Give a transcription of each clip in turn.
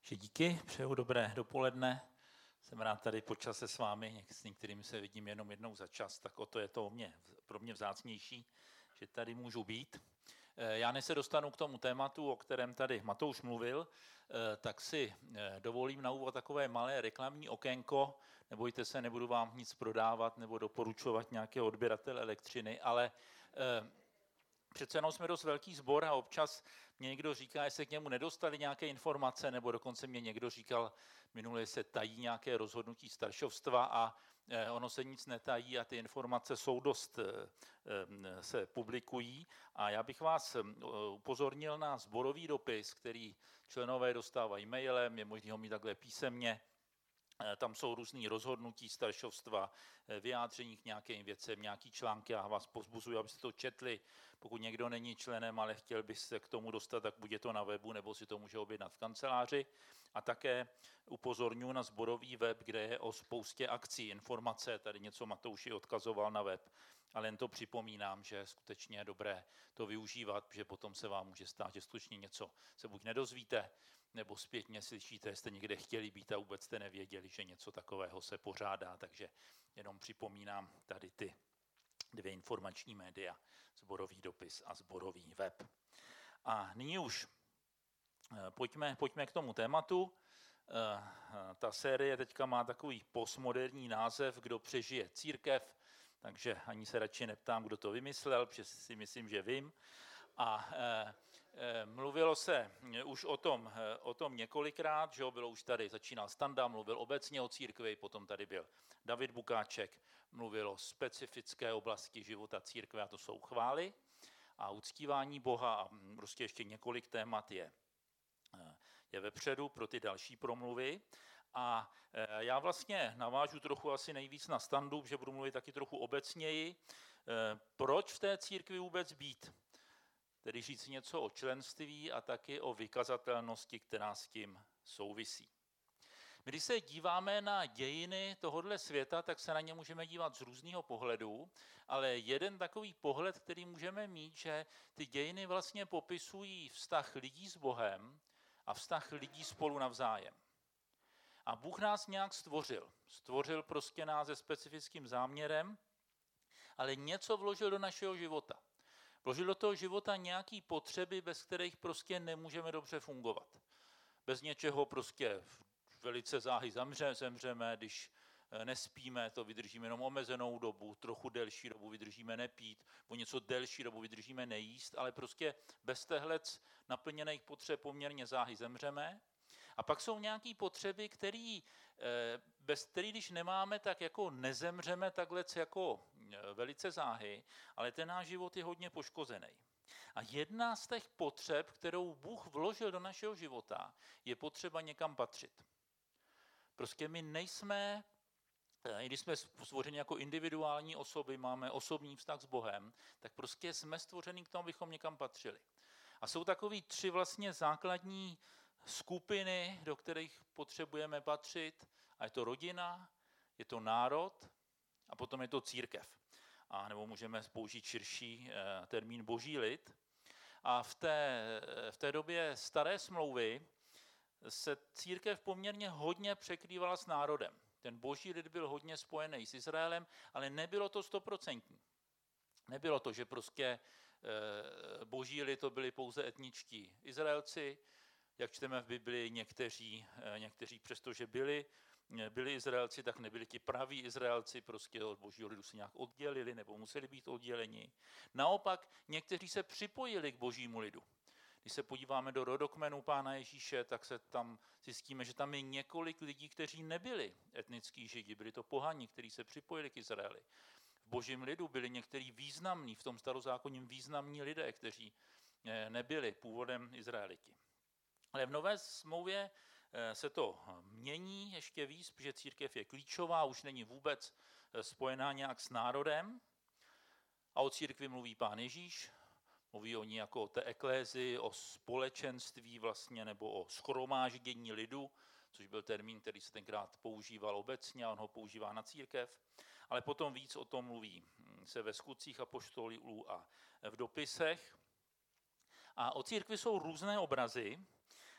Že díky, přeju dobré dopoledne. Jsem rád tady po čase s vámi, s některými se vidím jenom jednou za čas, tak o to je to pro mě vzácnější, že tady můžu být. Já než se dostanu k tomu tématu, o kterém tady Matouš mluvil, tak si dovolím na úvod takové malé reklamní okénko. Nebojte se, nebudu vám nic prodávat nebo doporučovat nějakého odběratele elektřiny, ale přece jenom jsme dost velký sbor a občas mě někdo říká, jestli se k němu nedostali nějaké informace, nebo dokonce mě někdo říkal, minule se tají nějaké rozhodnutí staršovstva a ono se nic netají a ty informace jsou dost, se publikují. A já bych vás upozornil na sborový dopis, který členové dostávají mailem, je možné ho mít takhle písemně. Tam jsou různý rozhodnutí staršovstva, vyjádření k nějakým věcem, nějaký články. Já vás povzbuzuji, abyste to četli. Pokud někdo není členem, ale chtěl by se k tomu dostat, tak buď je to na webu, nebo si to může objednat v kanceláři. A také upozorňuji na sborový web, kde je o spoustě akcí, informace. Tady něco Matouši odkazoval na web, ale jen to připomínám, že skutečně je dobré to využívat, že potom se vám může stát, že skutečně něco se buď nedozvíte, nebo zpětně slyšíte, jste někde chtěli být a vůbec jste nevěděli, že něco takového se pořádá, takže jenom připomínám tady ty dvě informační média, sborový dopis a sborový web. A nyní už pojďme k tomu tématu. Ta série teďka má takový postmoderní název, Kdo přežije církev, takže ani se radši neptám, kdo to vymyslel, protože si myslím, že vím. A mluvilo se už o tom několikrát, že bylo už tady, začínal Standa, mluvil obecně o církvi, potom tady byl David Bukáček, mluvil o specifické oblasti života církve, a to jsou chvály a uctívání Boha a prostě ještě několik témat je vepředu pro ty další promluvy. A já vlastně navážu trochu asi nejvíc na Standu, že budu mluvit taky trochu obecněji. Proč v té církvi vůbec být? Tedy říct něco o členství a taky o vykazatelnosti, která s tím souvisí. Když se díváme na dějiny tohoto světa, tak se na ně můžeme dívat z různého pohledu, ale jeden takový pohled, který můžeme mít, že ty dějiny vlastně popisují vztah lidí s Bohem a vztah lidí spolu navzájem. A Bůh nás nějak stvořil. Stvořil prostě nás se specifickým záměrem, ale něco vložil do našeho života. Vložil do toho života nějaké potřeby, bez kterých prostě nemůžeme dobře fungovat. Bez něčeho prostě velice záhy zemřeme, když nespíme, to vydržíme jenom omezenou dobu, trochu delší dobu vydržíme nepít, o něco delší dobu vydržíme nejíst, ale prostě bez těchto naplněných potřeb poměrně záhy zemřeme. A pak jsou nějaké potřeby, bez kterých, když nemáme, tak jako nezemřeme takhle jako velice záhy, ale ten náš život je hodně poškozený. A jedna z těch potřeb, kterou Bůh vložil do našeho života, je potřeba někam patřit. Prostě my nejsme, i když jsme stvořeni jako individuální osoby, máme osobní vztah s Bohem, tak prostě jsme stvořeni k tomu, abychom někam patřili. A jsou takový tři vlastně základní skupiny, do kterých potřebujeme patřit, a je to rodina, je to národ a potom je to církev. A nebo můžeme použít širší termín boží lid. A v té době staré smlouvy se církev poměrně hodně překrývala s národem. Ten boží lid byl hodně spojený s Izraelem, ale nebylo to 100%. Nebylo to, že prostě boží lid to byli pouze etničtí Izraelci, jak čteme v Biblii, někteří přestože byli Izraelci, tak nebyli ti praví Izraelci, prostě od božího lidu se nějak oddělili nebo museli být odděleni. Naopak někteří se připojili k božímu lidu. Když se podíváme do rodokmenu Pána Ježíše, tak se tam zjistíme, že tam je několik lidí, kteří nebyli etnický Židi, byli to pohani, kteří se připojili k Izraeli. V božím lidu byli někteří významní, v tom starozákonním významní lidé, kteří nebyli původem Izraeliti. Ale v nové smlouvě se to mění ještě víc, protože církev je klíčová, už není vůbec spojená nějak s národem. A o církvi mluví Pán Ježíš, mluví o ní jako o té eklézii, o společenství vlastně, nebo o shromáždění lidu, což byl termín, který se tenkrát používal obecně a on ho používá na církev. Ale potom víc o tom mluví se ve skutcích apoštolů a v dopisech. A o církvi jsou různé obrazy.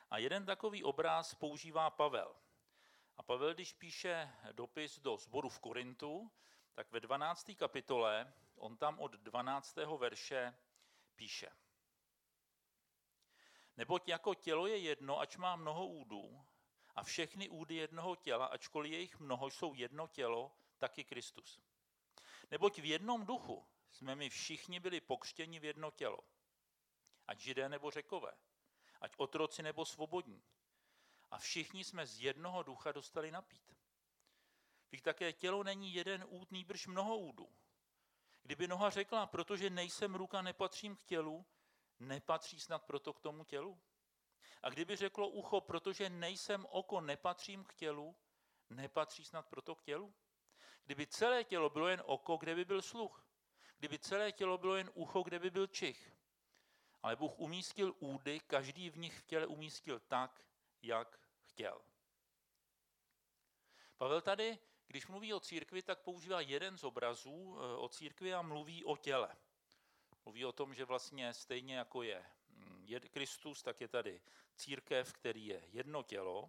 A jeden takový obraz používá Pavel. A Pavel, když píše dopis do sboru v Korintu, tak ve 12. kapitole, on tam od 12. verše píše. Neboť jako tělo je jedno, ač má mnoho údů, a všechny údy jednoho těla, ačkoliv je jich mnoho, jsou jedno tělo, tak i Kristus. Neboť v jednom duchu jsme my všichni byli pokřtěni v jedno tělo. Ať Židé nebo Řekové, ať otroci nebo svobodní. A všichni jsme z jednoho ducha dostali napít. Víš, také tělo není jeden úd, nýbrž mnoho údů. Kdyby noha řekla, protože nejsem ruka, nepatřím k tělu, nepatří snad proto k tomu tělu? A kdyby řeklo ucho, protože nejsem oko, nepatřím k tělu, nepatří snad proto k tělu? Kdyby celé tělo bylo jen oko, kde by byl sluch? Kdyby celé tělo bylo jen ucho, kde by byl čich? Ale Bůh umístil údy, každý v nich v těle umístil tak, jak chtěl. Pavel tady, když mluví o církvi, tak používá jeden z obrazů o církvi a mluví o těle. Mluví o tom, že vlastně stejně jako je Kristus, tak je tady církev, který je jedno tělo.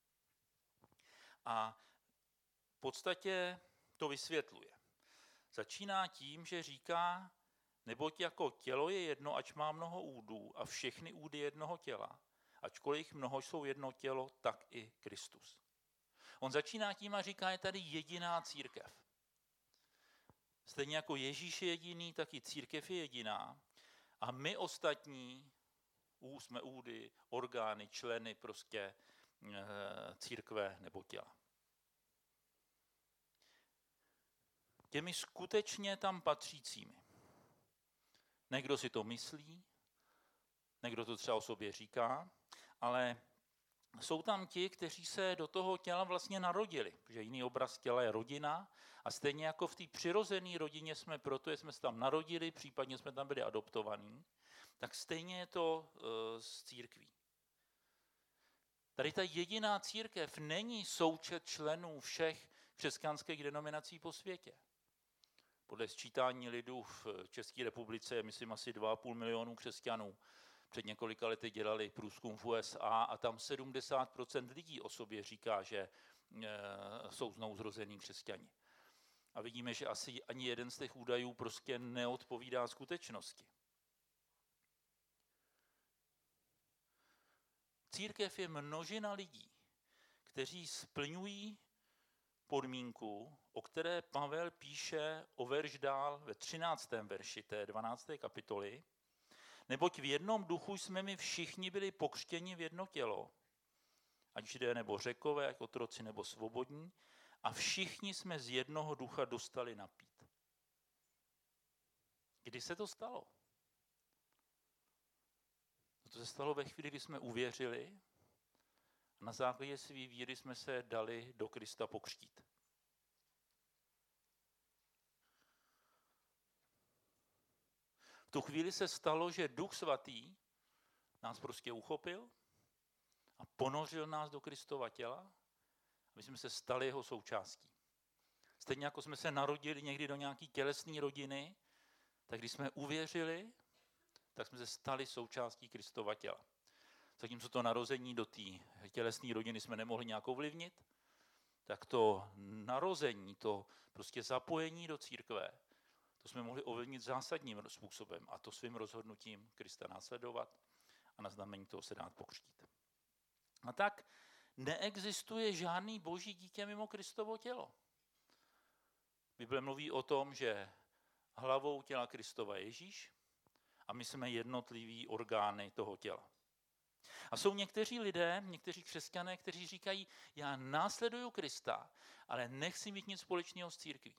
A v podstatě to vysvětluje. Začíná tím, že říká, neboť jako tělo je jedno, ač má mnoho údů a všechny údy jednoho těla, ačkoliv jich mnoho jsou jedno tělo, tak i Kristus. On začíná tím a říká, je tady jediná církev. Stejně jako Ježíš je jediný, tak i církev je jediná. A my ostatní jsme údy, orgány, členy prostě církve nebo těla. Těmi skutečně tam patřícími. Někdo si to myslí, někdo to třeba o sobě říká, ale jsou tam ti, kteří se do toho těla vlastně narodili, protože jiný obraz těla je rodina a stejně jako v té přirozené rodině jsme proto, že jsme se tam narodili, případně jsme tam byli adoptovaní, tak stejně je to s církví. Tady ta jediná církev není součet členů všech křesťanských denominací po světě. Podle sčítání lidu v České republice je, myslím, asi 2,5 milionu křesťanů. Před několika lety dělali průzkum v USA a tam 70% lidí o sobě říká, že jsou znovuzrození křesťani. A vidíme, že asi ani jeden z těch údajů prostě neodpovídá skutečnosti. Církev je množina lidí, kteří splňují podmínku, o které Pavel píše o verš dál ve 13. verši té 12. kapitoly. Neboť v jednom duchu jsme my všichni byli pokřtěni v jedno tělo, ať Židé nebo Řekové, ať otroci nebo svobodní, a všichni jsme z jednoho ducha dostali napít. Kdy se to stalo? To se stalo ve chvíli, kdy jsme uvěřili a na základě své víry jsme se dali do Krista pokřtít. V tu chvíli se stalo, že Duch Svatý nás prostě uchopil a ponořil nás do Kristova těla, aby jsme se stali jeho součástí. Stejně jako jsme se narodili někdy do nějaké tělesné rodiny, tak když jsme uvěřili, tak jsme se stali součástí Kristova těla. Zatímco to narození do té tělesné rodiny jsme nemohli nějak ovlivnit, tak to narození, to prostě zapojení do církve, to jsme mohli ovlivnit zásadním způsobem a to svým rozhodnutím Krista následovat a na znamení toho se dát pokřtít. A tak neexistuje žádný boží dítě mimo Kristovo tělo. Bible mluví o tom, že hlavou těla Kristova je Ježíš a my jsme jednotlivý orgány toho těla. A jsou někteří lidé, někteří křesťané, kteří říkají, já následuju Krista, ale nechci mít nic společného s církví.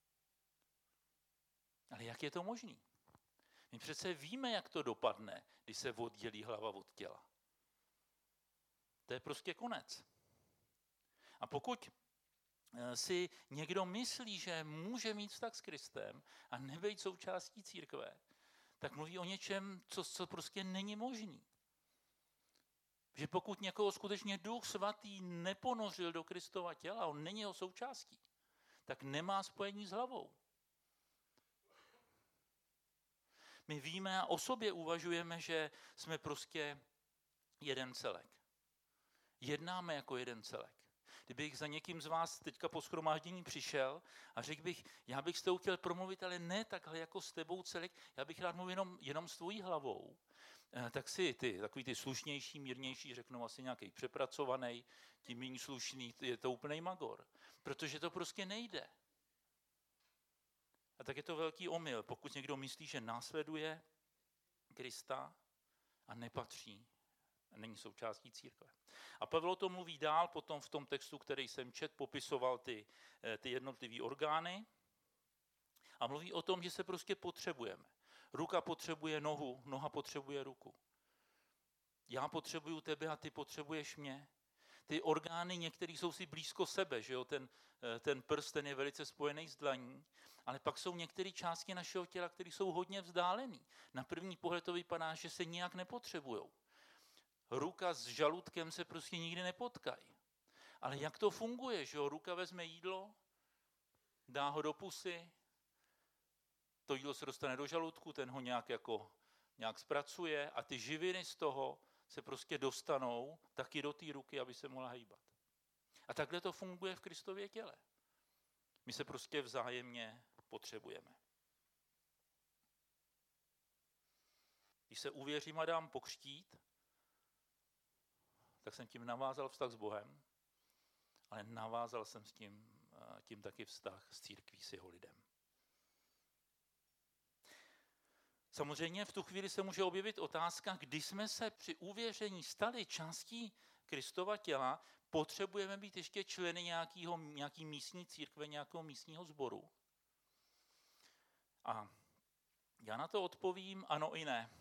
Ale jak je to možné? My přece víme, jak to dopadne, když se oddělí hlava od těla. To je prostě konec. A pokud si někdo myslí, že může mít vztah s Kristem a nebejt součástí církve, tak mluví o něčem, co prostě není možný. Že pokud někoho skutečně Duch Svatý neponořil do Kristova těla, on není jeho součástí, tak nemá spojení s hlavou. My víme a o sobě uvažujeme, že jsme prostě jeden celek. Jednáme jako jeden celek. Kdybych za někým z vás teďka po shromáždění přišel a řekl bych, já bych s tebou chtěl promluvit, ale ne takhle jako s tebou celek, já bych rád mluvil jenom s tvojí hlavou, tak si takový ty slušnější, mírnější řeknou asi nějaký přepracovaný, tím méně slušný, je to úplnej magor. Protože to prostě nejde. A tak je to velký omyl, pokud někdo myslí, že následuje Krista a nepatří, není součástí církve. A Pavel o tom mluví dál, potom v tom textu, který jsem četl, popisoval ty jednotlivé orgány a mluví o tom, že se prostě potřebujeme. Ruka potřebuje nohu, noha potřebuje ruku. Já potřebuju tebe a ty potřebuješ mě. Ty orgány některé jsou si blízko sebe, že jo? Ten prst, ten je velice spojený s dlaní, ale pak jsou některé části našeho těla, které jsou hodně vzdálené. Na první pohled to vypadá, že se nijak nepotřebujou. Ruka s žaludkem se prostě nikdy nepotkají. Ale jak to funguje, že jo? Ruka vezme jídlo, dá ho do pusy, to jídlo se dostane do žaludku, ten ho nějak zpracuje a ty živiny z toho se prostě dostanou taky do té ruky, aby se mohla hýbat. A takhle to funguje v Kristově těle. My se prostě vzájemně potřebujeme. Když se uvěřím a dám pokřtít, tak jsem tím navázal vztah s Bohem, ale navázal jsem s tím taky vztah s církví, s jeho lidem. Samozřejmě v tu chvíli se může objevit otázka, kdy jsme se při uvěření stali částí Kristova těla, potřebujeme být ještě členy nějaký místní církve, nějakého místního sboru. A já na to odpovím ano i ne.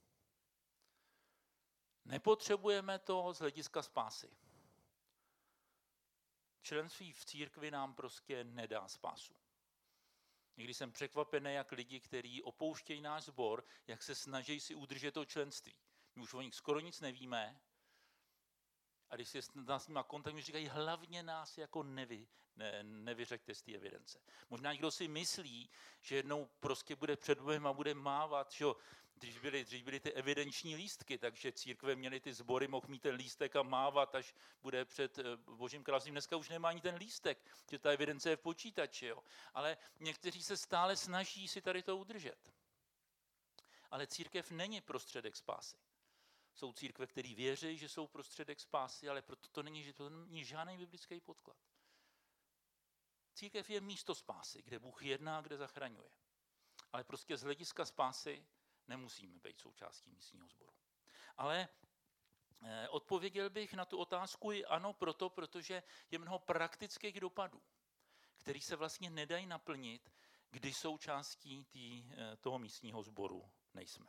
Nepotřebujeme to z hlediska spásy. Členství v církvi nám prostě nedá spásu. Někdy jsem překvapený, jak lidi, kteří opouštějí náš sbor, jak se snaží si udržet to členství. My už o nich skoro nic nevíme. A když si s nimi kontakt, mi říkají, hlavně nás jako nevyřeďte z té evidence. Možná někdo si myslí, že jednou prostě bude před Bohem a bude mávat, že jo, když byly ty evidenční lístky, takže církve měly ty sbory, mohl mít ten lístek a mávat, až bude před Božím královstvím. Dneska už nemá ani ten lístek, že ta evidence je v počítači. Jo. Ale někteří se stále snaží si tady to udržet. Ale církev není prostředek spásy. Jsou církve, které věří, že jsou prostředek spásy, ale proto to není žádný biblický podklad. Církev je místo spásy, kde Bůh jedná, kde zachraňuje. Ale prostě z hlediska spásy nemusíme být součástí místního sboru. Ale odpověděl bych na tu otázku i ano, protože je mnoho praktických dopadů, které se vlastně nedají naplnit, když součástí toho místního sboru nejsme.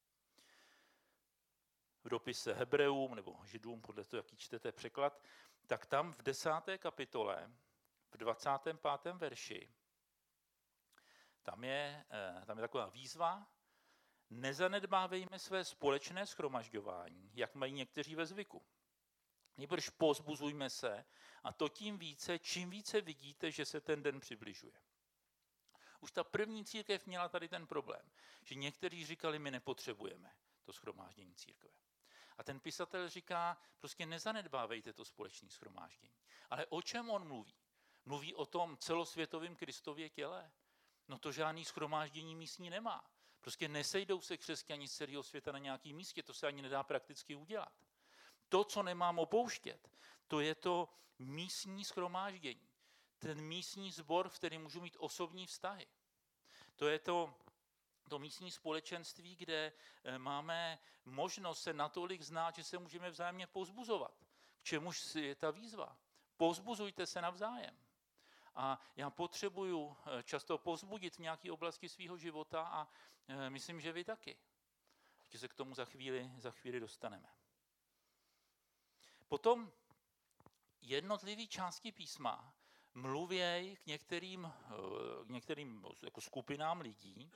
V dopise Hebreům nebo Židům, podle toho, jaký čtete překlad, tak tam v 10. kapitole, v 25. verši, tam je taková výzva: nezanedbávejme své společné shromažďování, jak mají někteří ve zvyku. Nýbrž povzbuzujme se, a to tím více, čím více vidíte, že se ten den přibližuje. Už ta první církev měla tady ten problém, že někteří říkali, my nepotřebujeme to shromáždění církve. A ten pisatel říká, prostě nezanedbávejte to společné shromáždění. Ale o čem on mluví? Mluví o tom celosvětovém Kristově těle? No to žádný shromáždění místní nemá. Prostě nesejdou se křesťani z celého světa na nějakém místě, to se ani nedá prakticky udělat. To, co nemám opouštět, to je to místní shromáždění. Ten místní sbor, v kterém můžu mít osobní vztahy. To je to místní společenství, kde máme možnost se natolik znát, že se můžeme vzájemně povzbuzovat. K čemuž je ta výzva? Povzbuzujte se navzájem. A já potřebuju často povzbudit v nějaké oblasti svého života a myslím, že vy taky. Ještě se k tomu za chvíli dostaneme. Potom jednotlivé části písma mluvějí k některým jako skupinám lidí.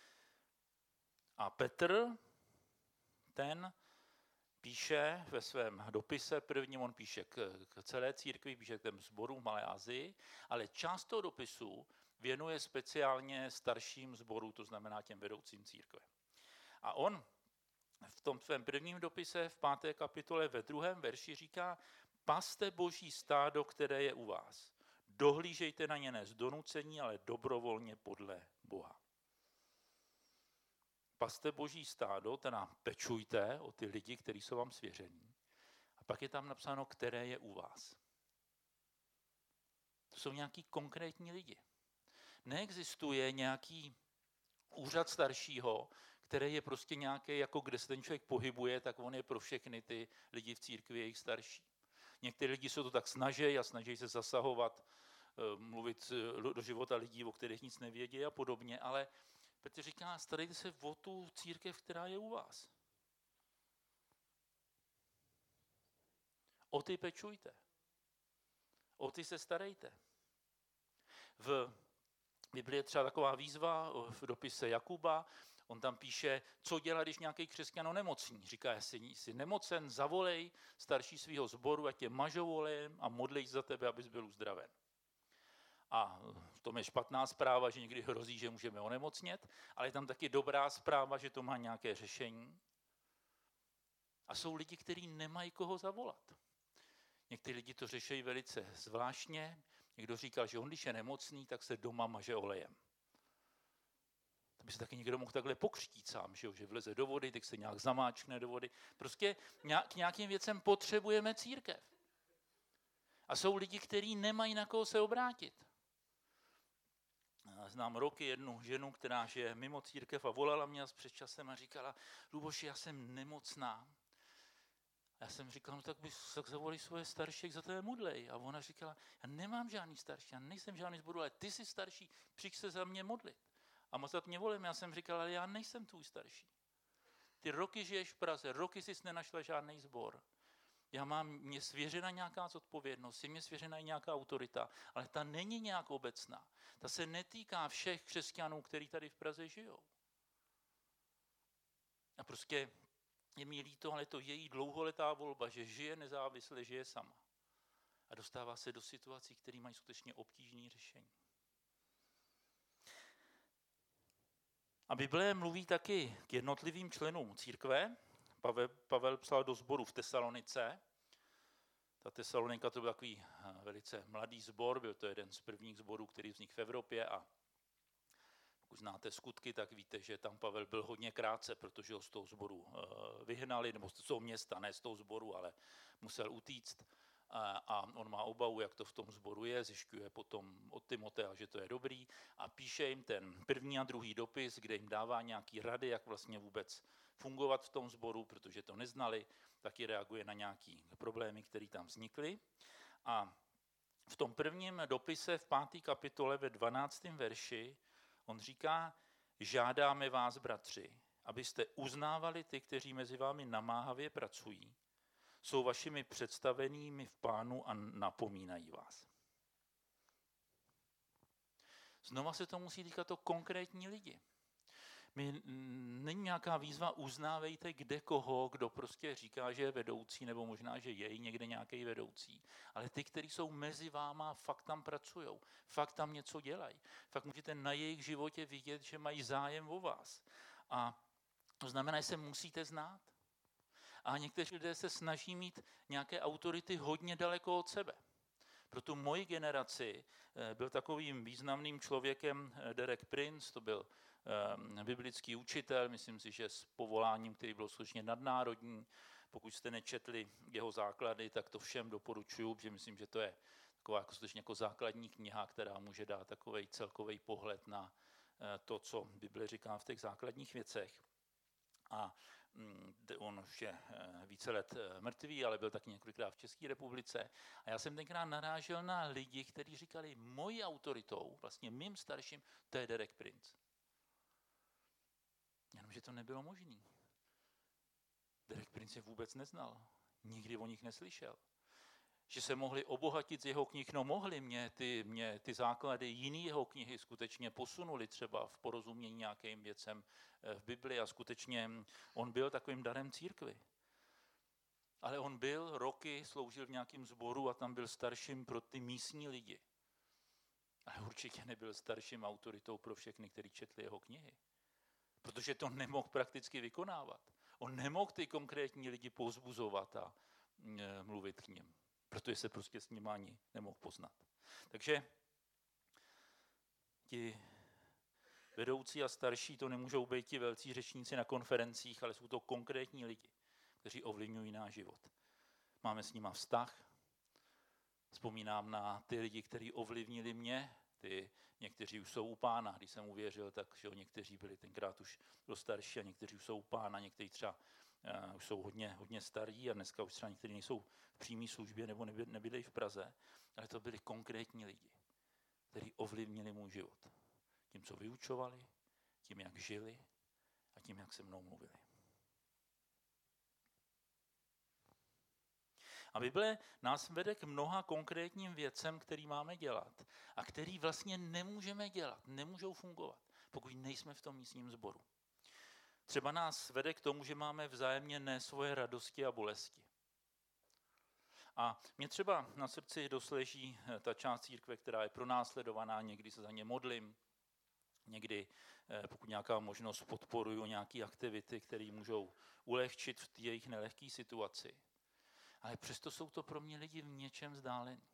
A Petr, ten píše ve svém dopise, prvním on píše k celé církvi, píše k těm sborům v Malé Asii, ale část toho dopisu věnuje speciálně starším sborům, to znamená těm vedoucím církve. A on v tom svém prvním dopise v 5. kapitole ve 2. verši říká, Paste boží stádo, které je u vás. Dohlížejte na ně ne z donucení, ale dobrovolně podle Boha. Paste boží stádo, teda pečujte o ty lidi, kteří jsou vám svěření. A pak je tam napsáno, které je u vás. To jsou nějaký konkrétní lidi. Neexistuje nějaký úřad staršího, který je prostě nějaký, jako kde se ten člověk pohybuje, tak on je pro všechny ty lidi v církvi jejich starší. Někteří lidi se to tak snaží a snaží se zasahovat, mluvit do života lidí, o kterých nic nevědí a podobně, ale Petr říká, starejte se o tu církev, která je u vás. O ty pečujte. O ty se starejte. V Biblii je třeba taková výzva v dopise Jakuba, on tam píše, co dělat, když nějaký křesťan onemocní. Říká, jestli jsi nemocen, zavolej starší svého sboru, ať tě mažou olejem a modlej za tebe, abys byl uzdraven. A v tom je špatná zpráva, že někdy hrozí, že můžeme onemocnět, ale je tam taky dobrá zpráva, že to má nějaké řešení. A jsou lidi, kteří nemají koho zavolat. Někteří lidi to řeší velice zvláštně. Někdo říkal, že on, když je nemocný, tak se doma maže olejem. To by se taky někdo mohl takhle pokřtít sám, že vleze do vody, tak se nějak zamáčkne do vody. Prostě k nějakým věcem potřebujeme církev. A jsou lidi, kteří nemají na koho se obrátit. Znám roky jednu ženu, která žije mimo církev a volala mě před časem a říkala, Luboši, já jsem nemocná. Já jsem říkal, no tak zavolej svoje starší, za tebe modlej. A ona říkala, já nemám žádný starší, já nejsem žádný zboru, ale ty jsi starší, přijď se za mě modlit. A moc mě volím, já jsem říkal, ale já nejsem tvůj starší. Ty roky žiješ v Praze, roky jsi nenašla žádný sbor. Mně svěřena nějaká zodpovědnost, je mě svěřena i nějaká autorita, ale ta není nějak obecná. Ta se netýká všech křesťanů, kteří tady v Praze žijou. A prostě je mi líto, ale to její dlouholetá volba, že žije nezávisle, žije sama. A dostává se do situací, které mají skutečně obtížné řešení. A Bible mluví taky k jednotlivým členům církve. Pavel psal do sboru v Tesalonice. Ta Tesalonika to byl takový velice mladý sbor, byl to jeden z prvních sborů, který vznikl v Evropě a pokud znáte skutky, tak víte, že tam Pavel byl hodně krátce, protože ho z toho sboru vyhnali, nebo z toho města, ne z toho sboru, ale musel utíct. A on má obavu, jak to v tom sboru je, zjišťuje potom od Timotea, že to je dobrý a píše jim ten první a druhý dopis, kde jim dává nějaký rady, jak vlastně vůbec fungovat v tom sboru, protože to neznali, taky reaguje na nějaké problémy, které tam vznikly. A v tom prvním dopise v 5. kapitole ve 12. verši on říká, žádáme vás, bratři, abyste uznávali ty, kteří mezi vámi namáhavě pracují, jsou vašimi představenými v Pánu a napomínají vás. Znova se to musí týkat o konkrétní lidi. Není nějaká výzva, uznávejte kde koho, kdo prostě říká, že je vedoucí, nebo možná, že je někde nějaký vedoucí. Ale ty, kteří jsou mezi váma, fakt tam pracují, fakt tam něco dělají. Fakt můžete na jejich životě vidět, že mají zájem o vás. A to znamená, že se musíte znát. A někteří lidé se snaží mít nějaké autority hodně daleko od sebe. Pro tu moji generaci byl takovým významným člověkem Derek Prince, to byl biblický učitel, myslím si, že s povoláním, který byl skutečně nadnárodní. Pokud jste nečetli jeho základy, tak to všem doporučuji, protože myslím, že to je taková jako skutečně jako základní kniha, která může dát takový celkový pohled na to, co Bible říká v těch základních věcech. A on už je více let mrtvý, ale byl taky několikrát v České republice. A já jsem tenkrát narážel na lidi, kteří říkali, mojí autoritou, vlastně mým starším, to je Derek Prince. Jenomže to nebylo možné. Derek Prince je vůbec neznal. Nikdy o nich neslyšel. Že se mohli obohatit z jeho knih, no mohli, mě ty základy jiný jeho knihy skutečně posunuli třeba v porozumění nějakým věcem v Bibli a skutečně on byl takovým darem církvi. Ale on byl roky, sloužil v nějakém sboru a tam byl starším pro ty místní lidi. Ale určitě nebyl starším autoritou pro všechny, kteří četli jeho knihy. Protože to nemohl prakticky vykonávat. On nemohl ty konkrétní lidi povzbuzovat a mluvit k nim. protože se prostě s nimi ani nemohl poznat. Takže ti vedoucí a starší to nemůžou být ti velcí řečníci na konferencích, ale jsou to konkrétní lidi, kteří ovlivňují náš život. Máme s nima vztah. Vzpomínám na ty lidi, kteří ovlivnili mě. Někteří už jsou u Pána. Když jsem uvěřil, tak že někteří byli tenkrát už dost starší a někteří už jsou u Pána, někteří třeba už jsou hodně starí a dneska už třeba někteří nejsou v přímé službě nebo nebyli v Praze. Ale to byli konkrétní lidi, kteří ovlivnili můj život. Tím, co vyučovali, tím, jak žili a tím, jak se mnou mluvili. A Bible nás vede k mnoha konkrétním věcem, který máme dělat a který vlastně nemůžeme dělat, nemůžou fungovat, pokud nejsme v tom místním sboru. Třeba nás vede k tomu, že máme vzájemně nést svoje radosti a bolesti. A mě třeba na srdci dost leží ta část církve, která je pronásledovaná, někdy se za ně modlím, někdy, pokud nějaká možnost, podporuju nějaké aktivity, které můžou ulehčit v jejich nelehké situaci. Ale přesto jsou to pro mě lidi v něčem vzdálení.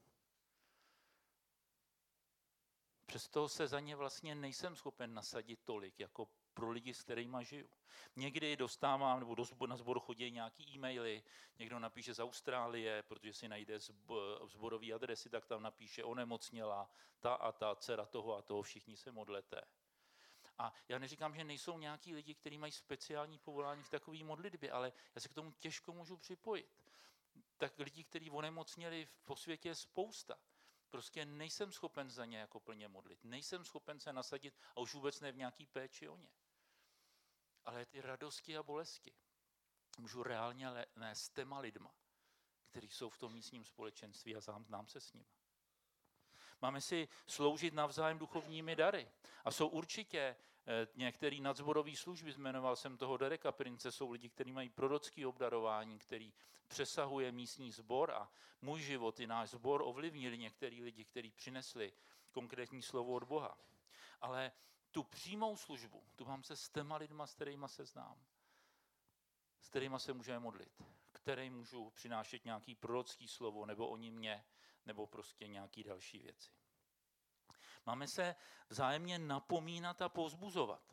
Přesto se za ně vlastně nejsem schopen nasadit tolik, jako pro lidi, s kterými žiju. Někdy dostávám, nebo na sbor chodí nějaký e-maily, někdo napíše z Austrálie, protože si najde sborový adresy, tak tam napíše onemocněla ta a ta dcera toho a toho, všichni se modlete. A já neříkám, že nejsou nějaký lidi, kteří mají speciální povolání v takové modlitbě, ale já se k tomu těžko můžu připojit. Tak lidí, kteří onemocněli po světě je spousta. Prostě nejsem schopen za ně jako plně modlit. Nejsem schopen se nasadit a už vůbec ne v nějaký péči o ně. Ale ty radosti a bolesti můžu reálně nést s těma lidma, kteří jsou v tom místním společenství a znám se s nimi. Máme si sloužit navzájem duchovními dary. A jsou určitě některé nadzborové služby, jmenoval jsem toho Dereka Prince, jsou lidi, kteří mají prorocké obdarování, který přesahuje místní sbor a můj život i náš sbor ovlivnili některý lidi, kteří přinesli konkrétní slovo od Boha. Ale tu přímou službu, tu mám se s těma lidma, s kterýma se znám, s kterýma se můžeme modlit, kterým můžu přinášet nějaký prorocký slovo, nebo oni mě, nebo prostě nějaký další věci. Máme se vzájemně napomínat a povzbuzovat.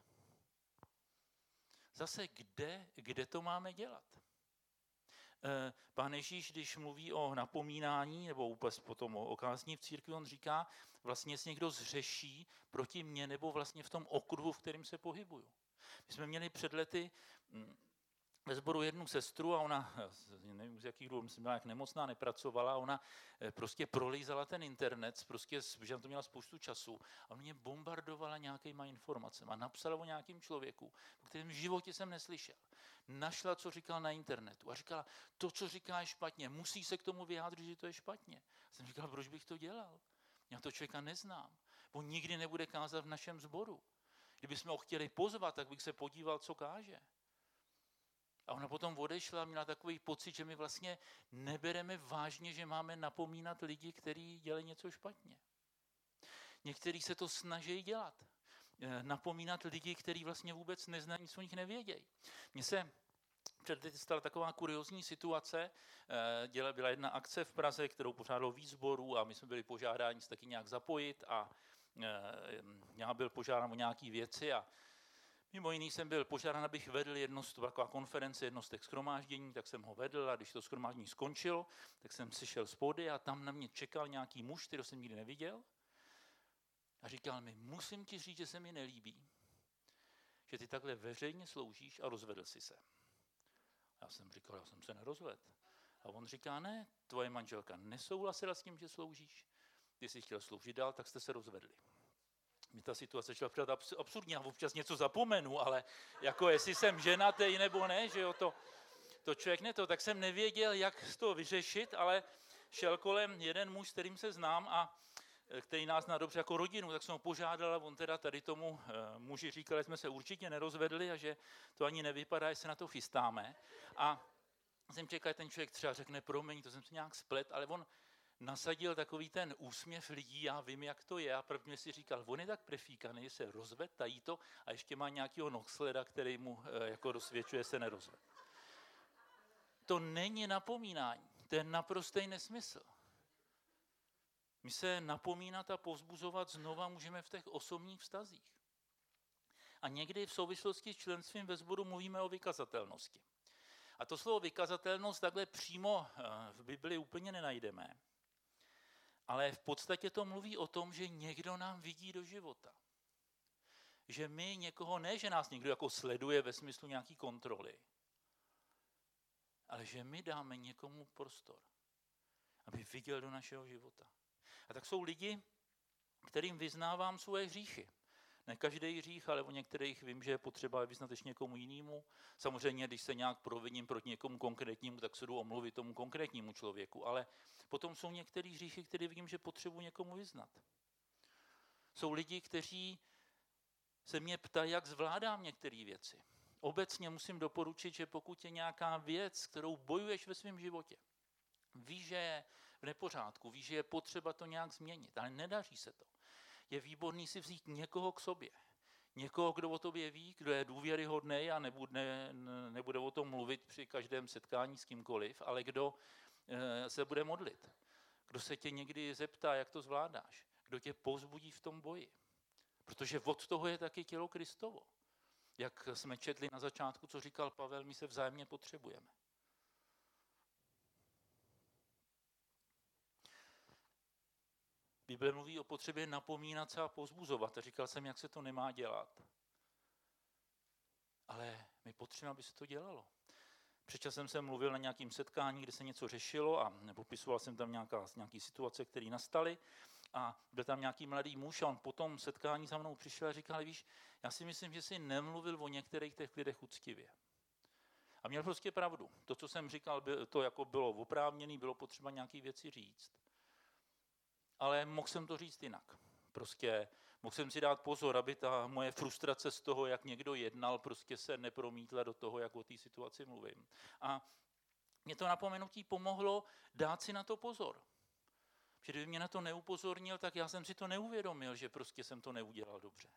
Zase kde to máme dělat? Pán Ježíš, když mluví o napomínání, nebo vůbec potom o kázní v církvi, on říká, vlastně jestli někdo zřeší proti mně, nebo vlastně v tom okruhu, v kterém se pohybuju. My jsme měli před lety ve sboru jednu sestru a ona, nevím z jakých důvodů, byla jak nemocná, nepracovala, ona prostě prolízala ten internet, prostě, protože to měla spoustu času a ona mě bombardovala nějakýma informacemi a napsala o nějakým člověku, o kterém v životě jsem neslyšel. Našla, co říkal na internetu a říkala, to, co říká, je špatně, musí se k tomu vyjádřit, že to je špatně. Jsem říkal, proč bych to dělal? Já to člověka neznám. On nikdy nebude kázat v našem sboru. Kdybychom ho chtěli pozvat, tak bych se podíval, co káže. A ona potom odešla a měla takový pocit, že my vlastně nebereme vážně, že máme napomínat lidi, kteří dělají něco špatně. Někteří se to snaží dělat. Napomínat lidi, kteří vlastně vůbec neznají, nic o nich nevědějí. Mně se před lety stala taková kuriózní situace. Byla jedna akce v Praze, kterou pořádalo víc sborů a my jsme byli požádáni se taky nějak zapojit a já byl požádán o nějaké věci a mimo jiný jsem byl požádán, abych vedl taková konference, jedno z těch shromáždění, tak jsem ho vedl a když to shromáždění skončilo, tak jsem přišel z pódia a tam na mě čekal nějaký muž, kterého jsem nikdy neviděl a říkal mi, musím ti říct, že se mi nelíbí, že ty takhle veřejně sloužíš a rozvedl jsi se. Já jsem říkal, já jsem se nerozvedl. A on říká, ne, tvoje manželka nesouhlasila s tím, že sloužíš, ty jsi chtěl sloužit dál, tak jste se rozvedli. Mi ta situace šla přidat absurdně, já občas něco zapomenu, ale jako jestli jsem ženatý nebo ne, že jo, to člověk tak jsem nevěděl, jak to vyřešit, ale šel kolem jeden muž, s kterým se znám a který nás zná dobře jako rodinu, tak jsem ho požádal a on teda tady tomu muži říkal, že jsme se určitě nerozvedli a že to ani nevypadá, že se na to chystáme. A jsem čekal, že ten člověk třeba řekne promiň, to jsem se nějak splet, ale on nasadil takový ten úsměv lidí, já vím, jak to je a prvně si říkal, on je tak prefíkaný, se rozved, tají to a ještě má nějakého noxleda, který mu jako dosvědčuje, se nerozved. To není napomínání, to je naprostý nesmysl. My se napomínat a povzbuzovat znova můžeme v těch osobních vztazích. A někdy v souvislosti s členstvím ve sboru mluvíme o vykazatelnosti. A to slovo vykazatelnost takhle přímo v Bibli úplně nenajdeme. Ale v podstatě to mluví o tom, že někdo nám vidí do života. Že my někoho, ne že nás někdo jako sleduje ve smyslu nějaký kontroly, ale že my dáme někomu prostor, aby viděl do našeho života. A tak jsou lidi, kterým vyznávám svoje hříchy. Ne každý hřích, ale o některých vím, že je potřeba vyznat ještě někomu jinému. Samozřejmě, když se nějak proviním proti někomu konkrétnímu, tak se jdu omluvit tomu konkrétnímu člověku. Ale potom jsou některé hříchy, které vím, že potřebuji někomu vyznat. Jsou lidi, kteří se mě ptají, jak zvládám některé věci. Obecně musím doporučit, že pokud je nějaká věc, kterou bojuješ ve svém životě, víš, že je v nepořádku, víš, že je potřeba to nějak změnit, ale nedaří se to. Je výborný si vzít někoho k sobě. Někoho, kdo o tobě ví, kdo je důvěryhodný a nebude o tom mluvit při každém setkání s kýmkoliv, ale kdo se bude modlit. Kdo se tě někdy zeptá, jak to zvládáš. Kdo tě povzbudí v tom boji. Protože od toho je taky tělo Kristovo. Jak jsme četli na začátku, co říkal Pavel, my se vzájemně potřebujeme. Bible mluví o potřebě napomínat se a povzbuzovat. A říkal jsem, jak se to nemá dělat. Ale my potřebujeme, aby se to dělalo. Před časem jsem mluvil na nějakém setkání, kde se něco řešilo a popisoval jsem tam nějaké situace, které nastaly. A byl tam nějaký mladý muž a on po tom setkání za mnou přišel a říkal, víš, já si myslím, že jsi nemluvil o některých těch lidech uctivě. A měl prostě pravdu. To, co jsem říkal, to jako bylo oprávněné, bylo potřeba nějaké věci říct. Ale mohl jsem to říct jinak. Prostě mohl jsem si dát pozor, aby ta moje frustrace z toho, jak někdo jednal, prostě se nepromítla do toho, jak o té situaci mluvím. A mě to napomenutí pomohlo dát si na to pozor. Protože kdyby mě na to neupozornil, tak já jsem si to neuvědomil, že prostě jsem to neudělal dobře.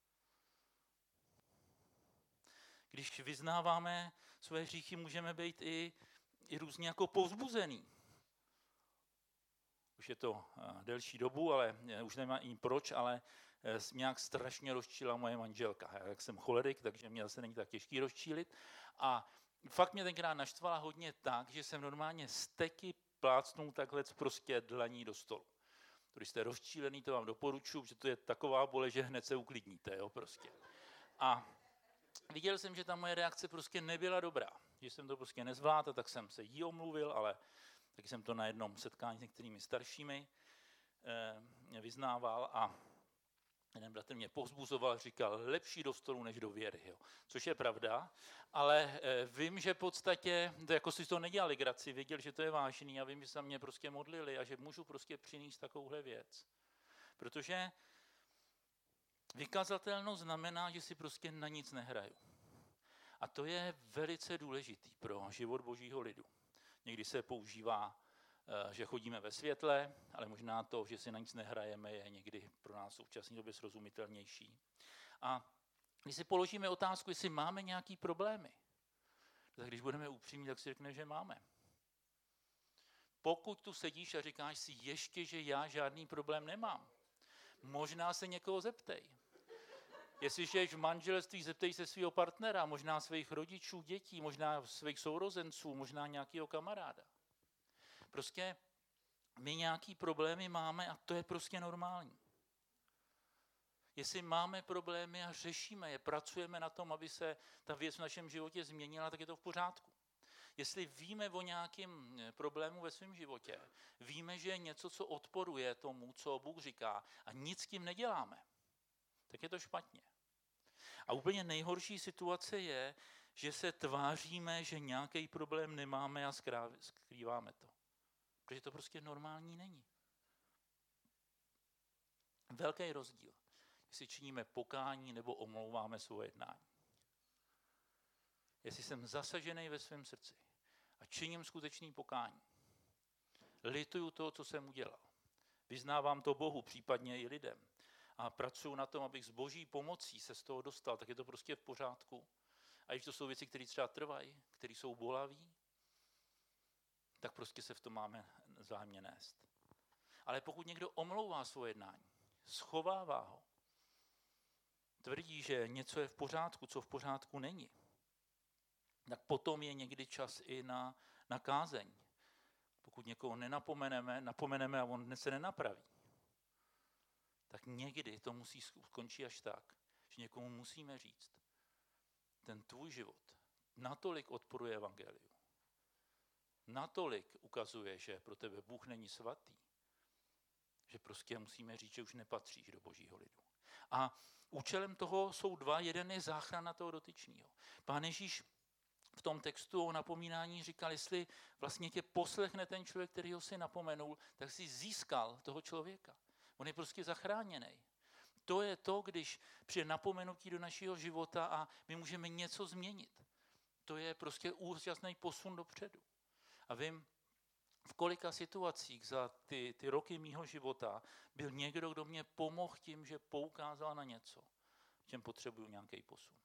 Když vyznáváme své hříchy, můžeme být i různě jako povzbuzený. Už je to delší dobu, ale už nemá ani proč, ale nějak strašně rozčílila moje manželka. Já jsem cholerik, takže mě zase není tak těžký rozčílit. A fakt mě tenkrát naštvala hodně tak, že jsem normálně steky plácnul takhle prostě dlaní do stolu. Když jste rozčílený, to vám doporučuji, že to je taková bole, že hned se uklidníte, jo, prostě. A viděl jsem, že ta moje reakce prostě nebyla dobrá. Že jsem to prostě nezvládl, tak jsem se jí omluvil, ale taky jsem to na jednom setkání s některými staršími vyznával a jeden bratr mě povzbuzoval, říkal, lepší do stolu než do věry, jo. Což je pravda, ale vím, že v podstatě, jako si to nedělali legraci, věděl, že to je vážný a vím, že se mě prostě modlili a že můžu prostě přinést takovouhle věc. Protože vykazatelnost znamená, že si prostě na nic nehraju. A to je velice důležitý pro život božího lidu. Někdy se používá, že chodíme ve světle, ale možná to, že si na nic nehrajeme, je někdy pro nás v současné době srozumitelnější. A když si položíme otázku, jestli máme nějaké problémy, tak když budeme upřímní, tak si řekneme, že máme. Pokud tu sedíš a říkáš si ještě, že já žádný problém nemám, možná se někoho zeptej. Jestliže jsi v manželství, zeptej se svého partnera, možná svých rodičů, dětí, možná svých sourozenců, možná nějakého kamaráda. Prostě my nějaký problémy máme a to je prostě normální. Jestli máme problémy a řešíme je, pracujeme na tom, aby se ta věc v našem životě změnila, tak je to v pořádku. Jestli víme o nějakém problému ve svém životě, víme, že je něco, co odporuje tomu, co Bůh říká a nic s tím neděláme, tak je to špatně. A úplně nejhorší situace je, že se tváříme, že nějaký problém nemáme a skrýváme to. Protože to prostě normální není. Velký rozdíl, jestli činíme pokání nebo omlouváme svoje jednání. Jestli jsem zasažený ve svém srdci a činím skutečný pokání, lituju toho, co jsem udělal, vyznávám to Bohu, případně i lidem a pracuji na tom, abych s Boží pomocí se z toho dostal, tak je to prostě v pořádku. A když to jsou věci, které třeba trvají, které jsou bolavé, tak prostě se v tom máme vzájemně nést. Ale pokud někdo omlouvá svoje jednání, schovává ho, tvrdí, že něco je v pořádku, co v pořádku není, tak potom je někdy čas i na kázeň. Pokud někoho napomeneme a on se nenapraví, tak někdy to musí skončit až tak, že někomu musíme říct, ten tvůj život natolik odporuje evangeliu, natolik ukazuje, že pro tebe Bůh není svatý, že prostě musíme říct, že už nepatříš do Božího lidu. A účelem toho jsou dva. Jeden je záchrana toho dotyčného. Pán Ježíš v tom textu o napomínání říkal, jestli vlastně tě poslechne ten člověk, který ho si napomenul, tak si získal toho člověka. On je prostě zachráněný. To je to, když přijde napomenutí do našeho života a my můžeme něco změnit. To je prostě úžasný posun dopředu. A vím, v kolika situacích za ty roky mýho života byl někdo, kdo mě pomohl tím, že poukázal na něco, v čem potřebuju nějaký posun.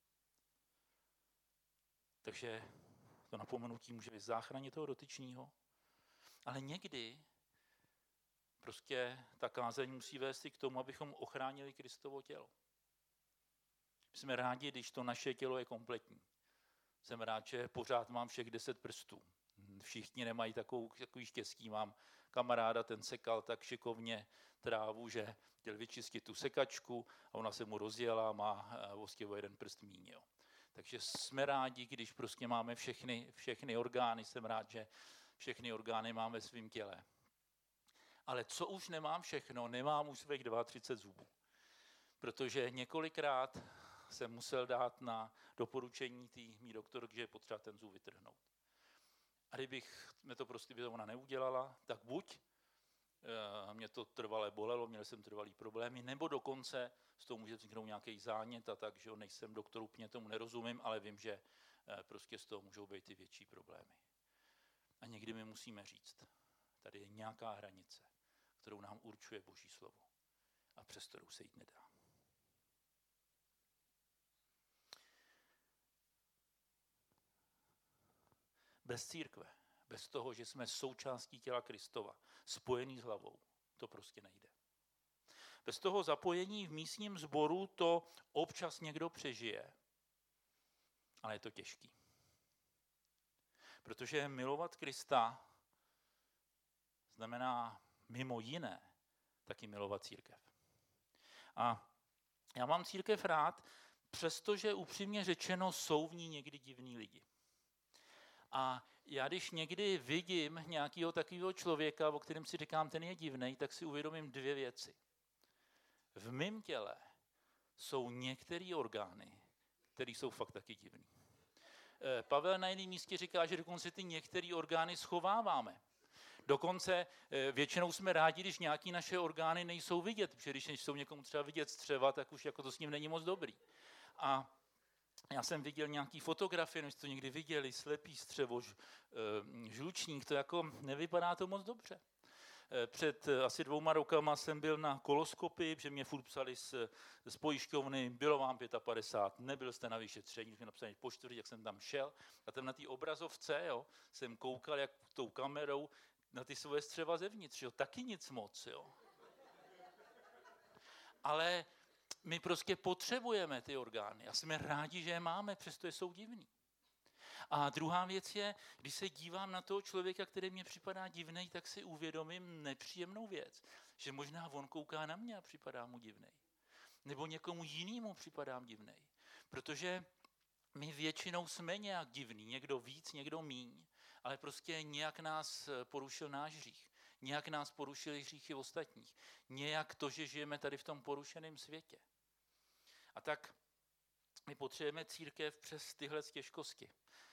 Takže to napomenutí může být záchraně toho dotyčného, ale někdy prostě ta kázeň musí vést i k tomu, abychom ochránili Kristovo tělo. Jsme rádi, když to naše tělo je kompletní. Jsem rád, že pořád mám všech 10 prstů. Všichni nemají takový štěstí. Mám kamaráda, ten sekal tak šikovně trávu, že chtěl vyčistit tu sekačku a ona se mu rozjela a má vlastně o jeden prst míň. Jo. Takže jsme rádi, když prostě máme všechny orgány. Jsem rád, že všechny orgány máme ve svém těle. Ale co už nemám všechno, nemám už svých 32 zubů. Protože několikrát jsem musel dát na doporučení mý doktorky, že je potřeba ten zub vytrhnout. A kdybych mě to prostě ona neudělala, tak buď mě to trvale bolelo, měl jsem trvalý problémy, nebo dokonce z toho může vzniknout nějaký zánět a tak, že nejsem doktor, úplně tomu nerozumím, ale vím, že prostě z toho můžou být i větší problémy. A někdy my musíme říct, tady je nějaká hranice, kterou nám určuje Boží slovo a přes kterou se jít nedá. Bez církve, bez toho, že jsme součástí těla Kristova, spojený s hlavou, to prostě nejde. Bez toho zapojení v místním sboru to občas někdo přežije, ale je to těžký. Protože milovat Krista znamená mimo jiné taky milovat církev. A já mám církev rád, přestože upřímně řečeno jsou v ní někdy divní lidi. A já když někdy vidím nějakého takového člověka, o kterém si říkám, ten je divnej, tak si uvědomím dvě věci. V mém těle jsou některé orgány, které jsou fakt taky divný. Pavel na jiném místě říká, že dokonce ty některé orgány schováváme. Dokonce většinou jsme rádi, když nějaké naše orgány nejsou vidět, protože když jsou někomu třeba vidět střeva, tak už jako to s ním není moc dobrý. A já jsem viděl nějaký fotografie, než to někdy viděli, slepý střevo, žlučník, to jako nevypadá to moc dobře. Před asi 2 rokama jsem byl na koloskopii, protože mě furt psali z pojišťovny, bylo vám 55, nebyl jste na vyšetření, jsme napsali po 4, jak jsem tam šel. A tam na té obrazovce jsem koukal, jak tou kamerou na ty svoje střeva zevnitř, taky nic moc. Ale my prostě potřebujeme ty orgány a jsme rádi, že je máme, přestože jsou divný. A druhá věc je, když se dívám na toho člověka, který mě připadá divnej, tak si uvědomím nepříjemnou věc, že možná on kouká na mě a připadá mu divnej. Nebo někomu jinému připadám divnej. Protože my většinou jsme nějak divný, někdo víc, někdo míň, ale prostě nějak nás porušil náš hřích. Nějak nás porušili hříchy ostatních. Nějak to, že žijeme tady v tom porušeném světě. A tak my potřebujeme církev přes tyhle těžkosti.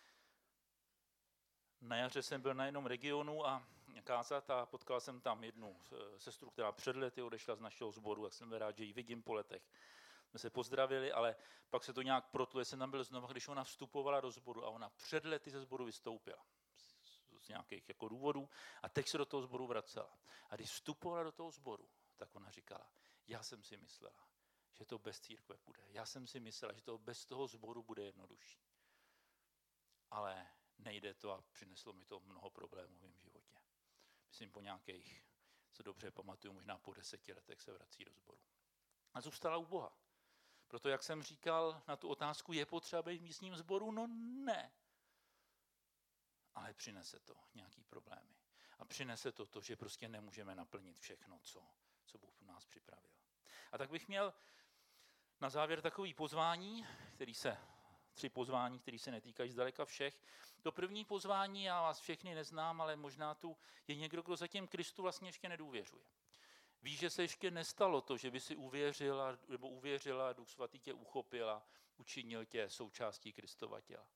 Na jaře jsem byl na jednom regionu a kázat a potkal jsem tam jednu sestru, která před lety odešla z našeho sboru, tak jsem byl rád, že ji vidím po letech. Jsme se pozdravili, ale pak se to nějak protlo, jsem tam byl znovu, když ona vstupovala do sboru a ona před lety ze sboru vystoupila z nějakých jako důvodů a teď se do toho sboru vracela. A když vstupovala do toho sboru, tak ona říkala, já jsem si myslela, že to bez církve bude. Já jsem si myslela, že to bez toho sboru bude jednodušší. Ale nejde to a přineslo mi to mnoho problémů v mém životě. Myslím po nějakých co dobře pamatuju, možná po 10 letech se vrací do sboru. A zůstala u Boha. Proto, jak jsem říkal na tu otázku, je potřeba být v místním sboru? No ne. Ale přinese to nějaký problémy. A přinese to, že prostě nemůžeme naplnit všechno, co Bůh pro nás připravil. A tak bych měl na závěr takový pozvání, 3 pozvání, které se netýkají zdaleka všech. To první pozvání, já vás všechny neznám, ale možná tu je někdo, kdo zatím Kristu vlastně ještě nedůvěřuje. Víš, že se ještě nestalo to, že by si uvěřila, Duch Svatý tě uchopil a učinil tě součástí Kristova těla.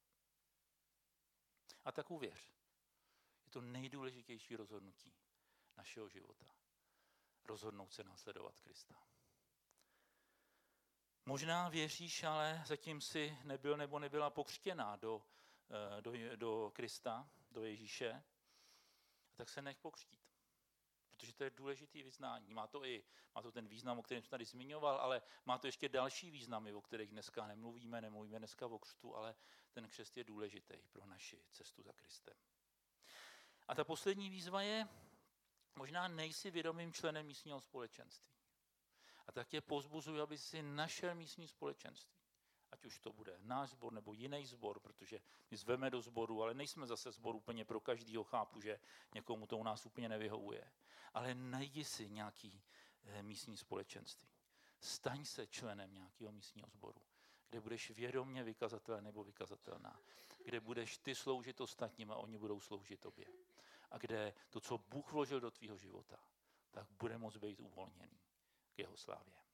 A tak uvěř. Je to nejdůležitější rozhodnutí našeho života. Rozhodnout se následovat Krista. Možná věříš, ale zatím si nebyl nebo nebyla pokřtěná do Krista, do Ježíše, tak se nech pokřtít. Protože to je důležitý vyznání. Má to ten význam, o kterém jsem tady zmiňoval, ale má to ještě další významy, o kterých dneska nemluvíme dneska o křtu, ale ten křest je důležitý pro naši cestu za Kristem. A ta poslední výzva je, možná nejsi vědomým členem místního společenství. A tak tě povzbuzuji, aby si našel místní společenství. Ať už to bude náš sbor nebo jiný sbor, protože my zveme do sboru, ale nejsme zase sbor úplně pro každýho, chápu, že někomu to u nás úplně nevyhovuje. Ale najdi si nějaký místní společenství. Staň se členem nějakého místního sboru, kde budeš vědomě vykazatel nebo vykazatelná, kde budeš ty sloužit ostatním a oni budou sloužit tobě. A kde to, co Bůh vložil do tvýho života, tak bude moct být uvolněný k jeho slávě.